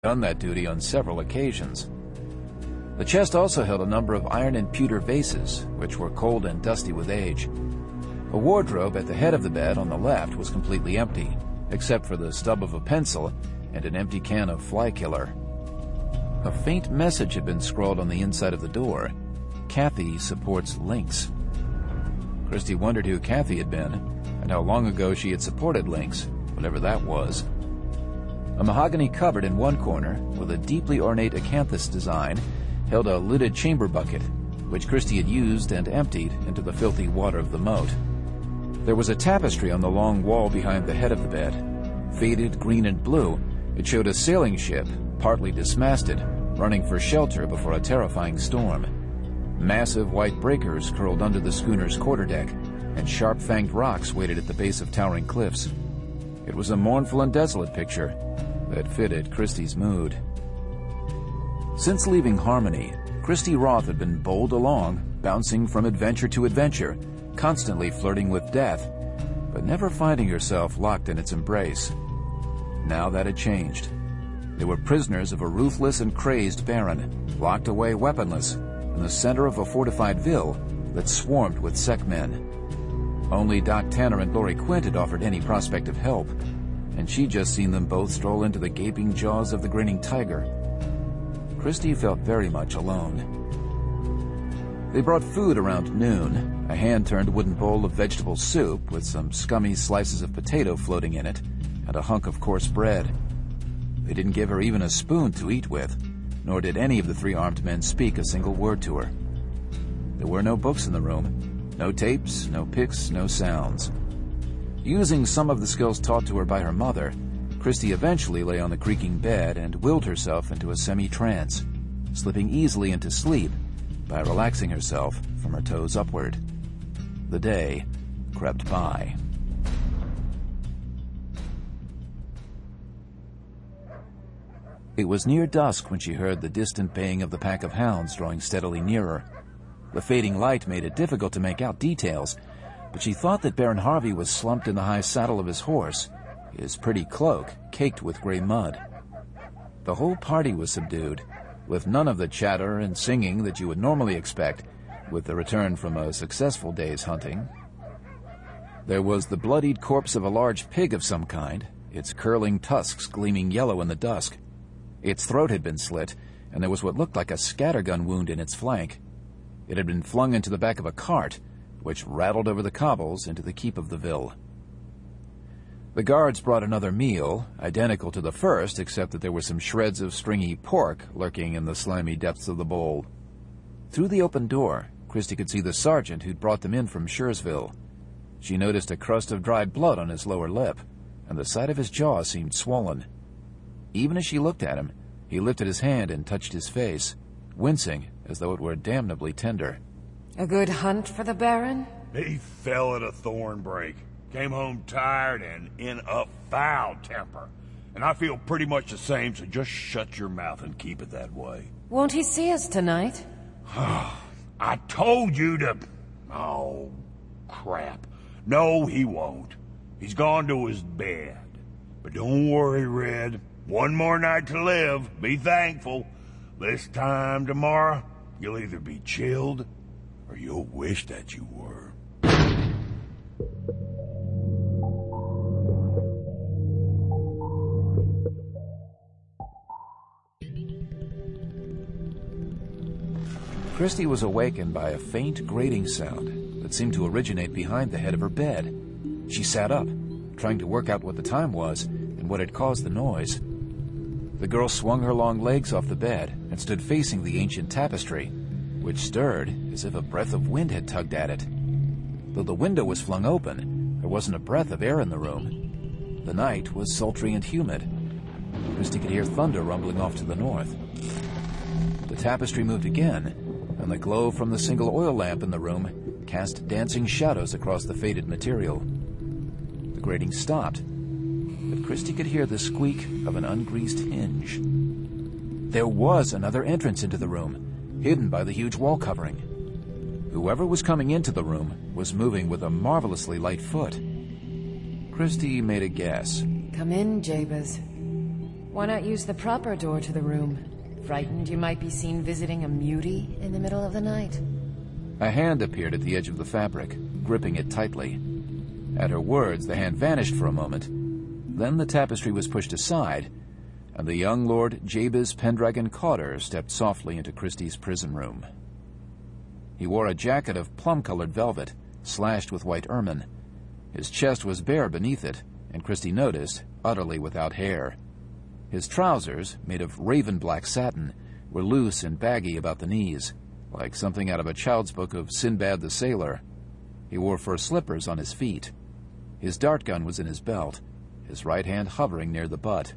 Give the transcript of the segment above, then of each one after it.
done that duty on several occasions. The chest also held a number of iron and pewter vases, which were cold and dusty with age. A wardrobe at the head of the bed on the left was completely empty, except for the stub of a pencil and an empty can of fly killer. A faint message had been scrawled on the inside of the door. Kathy supports Lynx. Christy wondered who Kathy had been, and how long ago she had supported Lynx, whatever that was. A mahogany cupboard in one corner, with a deeply ornate acanthus design, held a lidded chamber bucket, which Christy had used and emptied into the filthy water of the moat. There was a tapestry on the long wall behind the head of the bed. Faded green and blue, it showed a sailing ship, partly dismasted, running for shelter before a terrifying storm. Massive white breakers curled under the schooner's quarterdeck, and sharp-fanged rocks waited at the base of towering cliffs. It was a mournful and desolate picture that fitted Christy's mood. Since leaving Harmony, Christy Roth had been bowled along, bouncing from adventure to adventure, constantly flirting with death, but never finding herself locked in its embrace. Now that had changed. They were prisoners of a ruthless and crazed Baron, locked away weaponless, in the center of a fortified ville that swarmed with sec men. Only Doc Tanner and Laurie Quint had offered any prospect of help, and she'd just seen them both stroll into the gaping jaws of the grinning tiger. Christy felt very much alone. They brought food around noon, a hand-turned wooden bowl of vegetable soup with some scummy slices of potato floating in it, and a hunk of coarse bread. They didn't give her even a spoon to eat with, nor did any of the three armed men speak a single word to her. There were no books in the room, no tapes, no pics, no sounds. Using some of the skills taught to her by her mother, Christy eventually lay on the creaking bed and willed herself into a semi-trance, slipping easily into sleep by relaxing herself from her toes upward. The day crept by. It was near dusk when she heard the distant baying of the pack of hounds drawing steadily nearer. The fading light made it difficult to make out details, but she thought that Baron Harvey was slumped in the high saddle of his horse, his pretty cloak caked with gray mud. The whole party was subdued, with none of the chatter and singing that you would normally expect with the return from a successful day's hunting. There was the bloodied corpse of a large pig of some kind, its curling tusks gleaming yellow in the dusk. Its throat had been slit, and there was what looked like a scattergun wound in its flank. It had been flung into the back of a cart, which rattled over the cobbles into the keep of the ville. The guards brought another meal, identical to the first, except that there were some shreds of stringy pork lurking in the slimy depths of the bowl. Through the open door, Christy could see the sergeant who'd brought them in from Shursville. She noticed a crust of dried blood on his lower lip, and the side of his jaw seemed swollen. Even as she looked at him, he lifted his hand and touched his face, wincing as though it were damnably tender. A good hunt for the Baron? He fell at a thorn break. Came home tired and in a foul temper. And I feel pretty much the same, so just shut your mouth and keep it that way. Won't he see us tonight? I told you to... Oh, crap. No, he won't. He's gone to his bed. But don't worry, Red. One more night to live. Be thankful. This time tomorrow, you'll either be chilled, or you'll wish that you were. Christy was awakened by a faint grating sound that seemed to originate behind the head of her bed. She sat up, trying to work out what the time was and what had caused the noise. The girl swung her long legs off the bed and stood facing the ancient tapestry, which stirred as if a breath of wind had tugged at it. Though the window was flung open, there wasn't a breath of air in the room. The night was sultry and humid. Christy could hear thunder rumbling off to the north. The tapestry moved again, and the glow from the single oil lamp in the room cast dancing shadows across the faded material. The grating stopped, but Christy could hear the squeak of an ungreased hinge. There was another entrance into the room, hidden by the huge wall covering. Whoever was coming into the room was moving with a marvelously light foot. Christy made a guess. Come in, Jabez. Why not use the proper door to the room? Frightened you might be seen visiting a mutie in the middle of the night? A hand appeared at the edge of the fabric, gripping it tightly. At her words, the hand vanished for a moment. Then the tapestry was pushed aside, and the young Lord Jabez Pendragon Cotter stepped softly into Christie's prison room. He wore a jacket of plum-colored velvet, slashed with white ermine. His chest was bare beneath it, and Christie noticed, utterly without hair. His trousers, made of raven-black satin, were loose and baggy about the knees, like something out of a child's book of Sinbad the Sailor. He wore fur slippers on his feet. His dart gun was in his belt, his right hand hovering near the butt.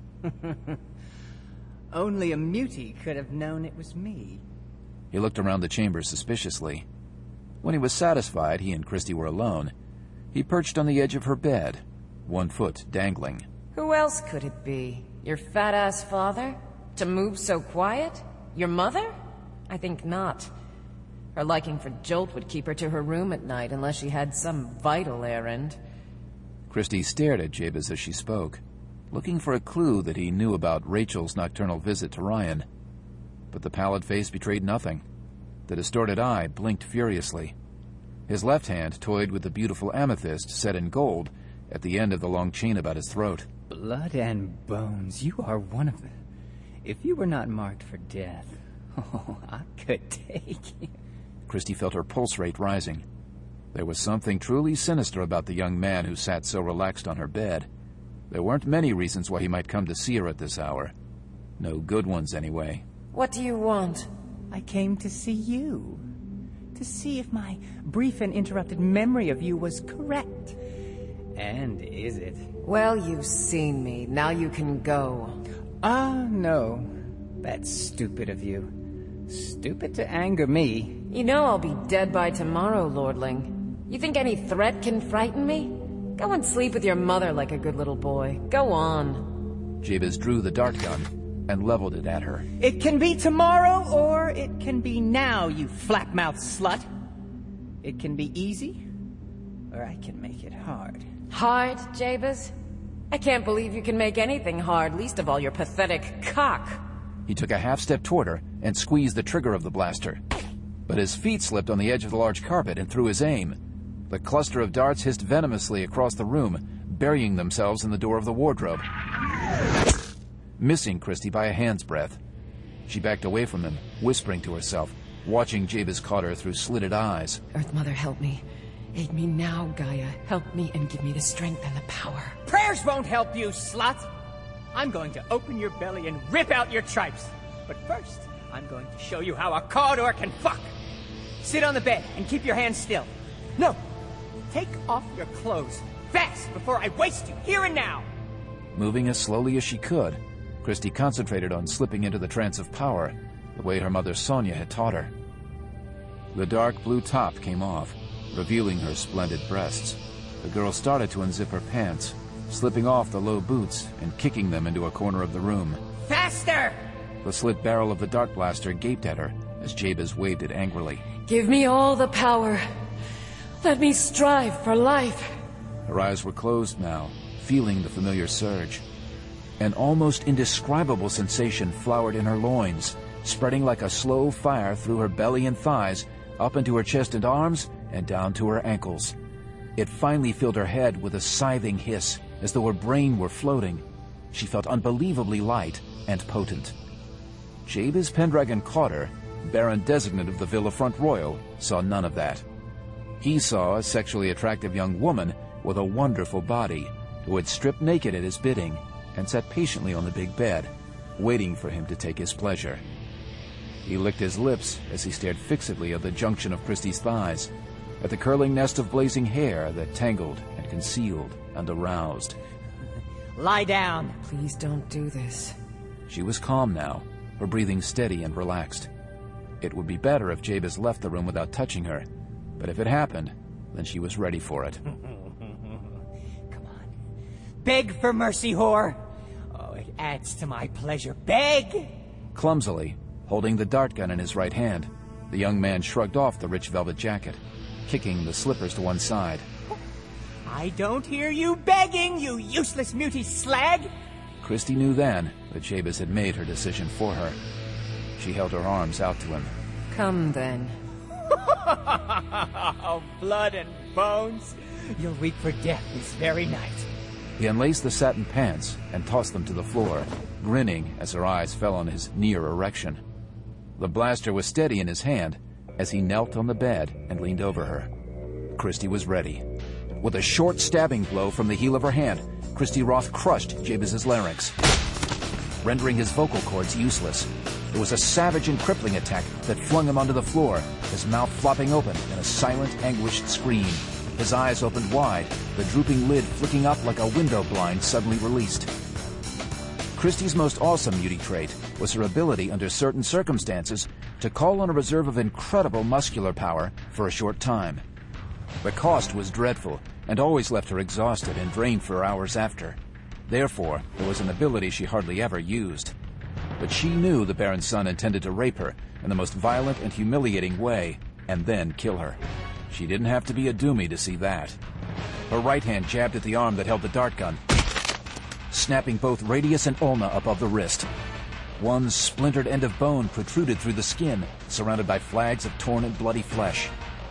Only a mutie could have known it was me. He looked around the chamber suspiciously. When he was satisfied he and Christie were alone, he perched on the edge of her bed, one foot dangling. Who else could it be? Your fat-ass father? To move so quiet? Your mother? I think not. Her liking for Jolt would keep her to her room at night unless she had some vital errand. Christie stared at Jabez as she spoke, looking for a clue that he knew about Rachel's nocturnal visit to Ryan. But the pallid face betrayed nothing. The distorted eye blinked furiously. His left hand toyed with the beautiful amethyst set in gold at the end of the long chain about his throat. Blood and bones, you are one of them. If you were not marked for death, oh, I could take you. Christie felt her pulse rate rising. There was something truly sinister about the young man who sat so relaxed on her bed. There weren't many reasons why he might come to see her at this hour. No good ones, anyway. What do you want? I came to see you. To see if my brief and interrupted memory of you was correct. And is it? Well, you've seen me. Now you can go. No. That's stupid of you. Stupid to anger me. You know I'll be dead by tomorrow, Lordling. You think any threat can frighten me? Go and sleep with your mother like a good little boy. Go on. Jabez drew the dart gun and leveled it at her. It can be tomorrow, or it can be now, you flap-mouthed slut. It can be easy, or I can make it hard. Hard, Jabez? I can't believe you can make anything hard, least of all your pathetic cock. He took a half-step toward her and squeezed the trigger of the blaster. But his feet slipped on the edge of the large carpet and threw his aim. The cluster of darts hissed venomously across the room, burying themselves in the door of the wardrobe, missing Christie by a hand's breadth. She backed away from him, whispering to herself, watching Jabez Cotter through slitted eyes. Earth Mother, help me. Aid me now, Gaia. Help me and give me the strength and the power. Prayers won't help you, slut! I'm going to open your belly and rip out your tripes. But first, I'm going to show you how a Cawdor can fuck. Sit on the bed and keep your hands still. No, take off your clothes, fast, before I waste you, here and now! Moving as slowly as she could, Christie concentrated on slipping into the trance of power, the way her mother Sonia had taught her. The dark blue top came off, revealing her splendid breasts. The girl started to unzip her pants, slipping off the low boots and kicking them into a corner of the room. Faster! The slit barrel of the dart blaster gaped at her as Jabez waved it angrily. Give me all the power. Let me strive for life. Her eyes were closed now, feeling the familiar surge. An almost indescribable sensation flowered in her loins, spreading like a slow fire through her belly and thighs, up into her chest and arms, and down to her ankles. It finally filled her head with a scything hiss, as though her brain were floating. She felt unbelievably light and potent. Jabez Pendragon Cotter, Baron Designate of the Villa Front Royal, saw none of that. He saw a sexually attractive young woman with a wonderful body, who had stripped naked at his bidding and sat patiently on the big bed, waiting for him to take his pleasure. He licked his lips as he stared fixedly at the junction of Christie's thighs, at the curling nest of blazing hair that tangled and concealed and aroused. Lie down. Please don't do this. She was calm now, her breathing steady and relaxed. It would be better if Jabez left the room without touching her, but if it happened, then she was ready for it. Come on. Beg for mercy, whore. Oh, it adds to my pleasure. Beg! Clumsily, holding the dart gun in his right hand, the young man shrugged off the rich velvet jacket, kicking the slippers to one side. I don't hear you begging, you useless mutie slag! Christy knew then that Jabez had made her decision for her. She held her arms out to him. Come then. Blood and bones. You'll weep for death this very night. He unlaced the satin pants and tossed them to the floor, grinning as her eyes fell on his near erection. The blaster was steady in his hand as he knelt on the bed and leaned over her. Christy was ready. With a short stabbing blow from the heel of her hand, Christy Roth crushed Jabez's larynx, rendering his vocal cords useless. It was a savage and crippling attack that flung him onto the floor, his mouth flopping open in a silent, anguished scream. His eyes opened wide, the drooping lid flicking up like a window blind suddenly released. Christy's most awesome beauty trait was her ability, under certain circumstances, to call on a reserve of incredible muscular power for a short time. The cost was dreadful, and always left her exhausted and drained for hours after. Therefore, it was an ability she hardly ever used. But she knew the Baron's son intended to rape her in the most violent and humiliating way, and then kill her. She didn't have to be a Doomy to see that. Her right hand jabbed at the arm that held the dart gun, snapping both radius and ulna above the wrist. One splintered end of bone protruded through the skin, surrounded by flags of torn and bloody flesh.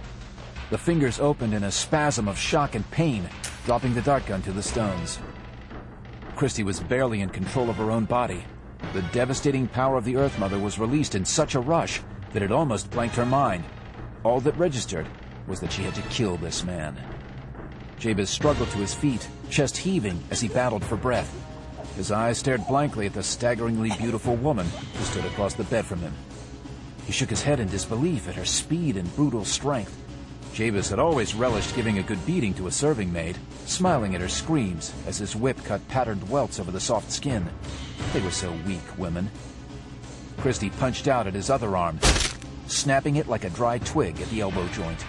The fingers opened in a spasm of shock and pain, dropping the dart gun to the stones. Christy was barely in control of her own body. The devastating power of the Earth Mother was released in such a rush that it almost blanked her mind. All that registered was that she had to kill this man. Jabez struggled to his feet, chest heaving as he battled for breath. His eyes stared blankly at the staggeringly beautiful woman who stood across the bed from him. He shook his head in disbelief at her speed and brutal strength. Jabez had always relished giving a good beating to a serving maid, smiling at her screams as his whip cut patterned welts over the soft skin. They were so weak, women. Christy punched out at his other arm, snapping it like a dry twig at the elbow joint.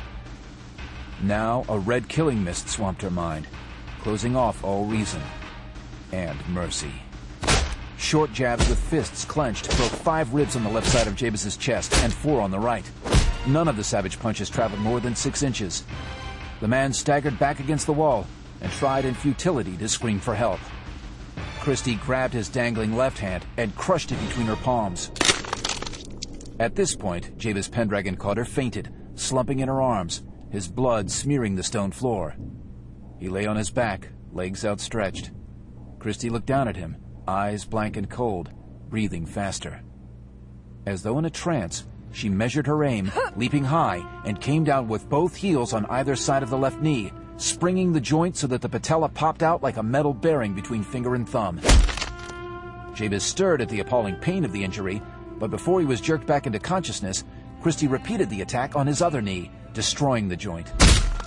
Now a red killing mist swamped her mind, closing off all reason and mercy. Short jabs with fists clenched broke 5 ribs on the left side of Jabez's chest and 4 on the right. None of the savage punches traveled more than 6 inches. The man staggered back against the wall and tried in futility to scream for help. Christy grabbed his dangling left hand and crushed it between her palms. At this point, Jabez Pendragon caught her fainted, slumping in her arms, his blood smearing the stone floor. He lay on his back, legs outstretched. Christy looked down at him, eyes blank and cold, breathing faster. As though in a trance, she measured her aim, leaping high, and came down with both heels on either side of the left knee, springing the joint so that the patella popped out like a metal bearing between finger and thumb. Jabez stirred at the appalling pain of the injury, but before he was jerked back into consciousness, Christy repeated the attack on his other knee, destroying the joint.